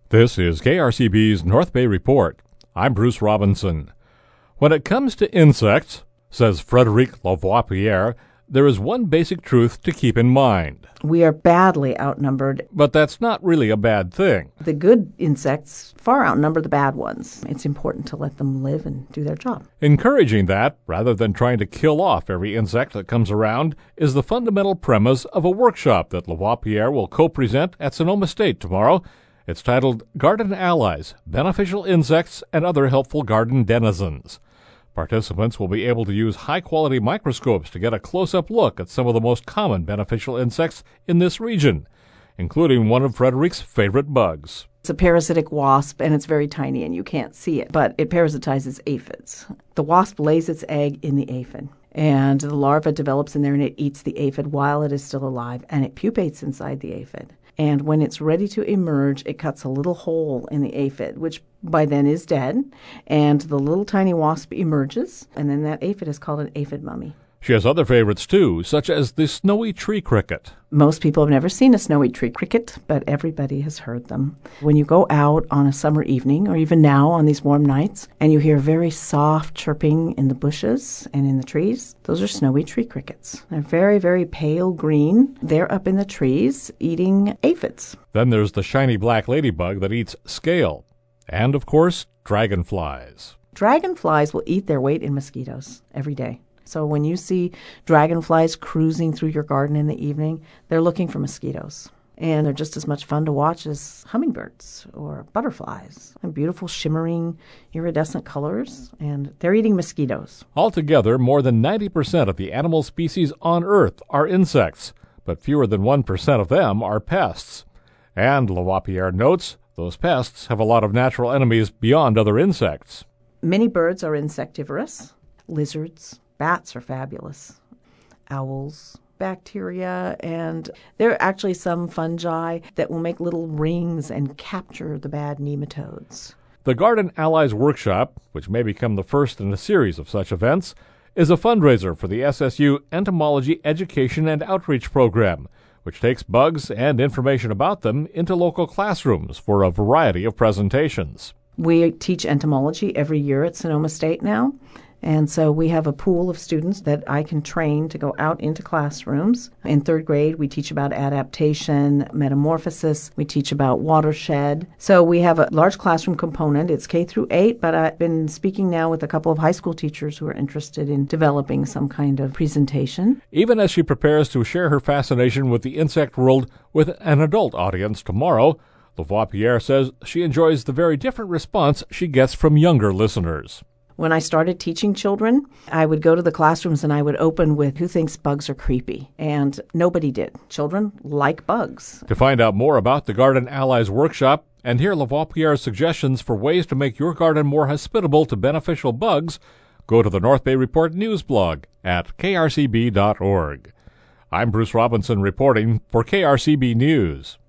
This is KRCB's North Bay Report. I'm Bruce Robinson. When it comes to insects, says Frédéric Lavoipierre, there is one basic truth to keep in mind. We are badly outnumbered. But that's not really a bad thing. The good insects far outnumber the bad ones. It's important to let them live and do their job. Encouraging that, rather than trying to kill off every insect that comes around, is the fundamental premise of a workshop that Lavoipierre will co-present at Sonoma State tomorrow. It's titled Garden Allies, Beneficial Insects and Other Helpful Garden Denizens. Participants will be able to use high-quality microscopes to get a close-up look at some of the most common beneficial insects in this region, including one of Frédéric's favorite bugs. It's a parasitic wasp, and it's very tiny, and you can't see it, but it parasitizes aphids. The wasp lays its egg in the aphid, and the larva develops in there, and it eats the aphid while it is still alive, and it pupates inside the aphid. And when it's ready to emerge, it cuts a little hole in the aphid, which by then is dead, and the little tiny wasp emerges, and then that aphid is called an aphid mummy. She has other favorites, too, such as the snowy tree cricket. Most people have never seen a snowy tree cricket, but everybody has heard them. When you go out on a summer evening, or even now on these warm nights, and you hear very soft chirping in the bushes and in the trees, those are snowy tree crickets. They're very, very pale green. They're up in the trees eating aphids. Then there's the shiny black ladybug that eats scale. And, of course, dragonflies. Dragonflies will eat their weight in mosquitoes every day. So when you see dragonflies cruising through your garden in the evening, they're looking for mosquitoes. And they're just as much fun to watch as hummingbirds or butterflies. And beautiful shimmering iridescent colors, and they're eating mosquitoes. Altogether, more than 90% of the animal species on Earth are insects, but fewer than 1% of them are pests. And, Lavoipierre notes, those pests have a lot of natural enemies beyond other insects. Many birds are insectivorous. Lizards, bats are fabulous. Owls, bacteria, and there are actually some fungi that will make little rings and capture the bad nematodes. The Garden Allies Workshop, which may become the first in a series of such events, is a fundraiser for the SSU Entomology Education and Outreach Program, which takes bugs and information about them into local classrooms for a variety of presentations. We teach entomology every year at Sonoma State now. And so we have a pool of students that I can train to go out into classrooms. In third grade, we teach about adaptation, metamorphosis. We teach about watershed. So we have a large classroom component. It's K through 8, but I've been speaking now with a couple of high school teachers who are interested in developing some kind of presentation. Even as she prepares to share her fascination with the insect world with an adult audience tomorrow, Lavoipierre says she enjoys the very different response she gets from younger listeners. When I started teaching children, I would go to the classrooms and I would open with who thinks bugs are creepy. And nobody did. Children like bugs. To find out more about the Garden Allies Workshop and hear Lavoipierre's suggestions for ways to make your garden more hospitable to beneficial bugs, go to the North Bay Report news blog at krcb.org. I'm Bruce Robinson reporting for KRCB News.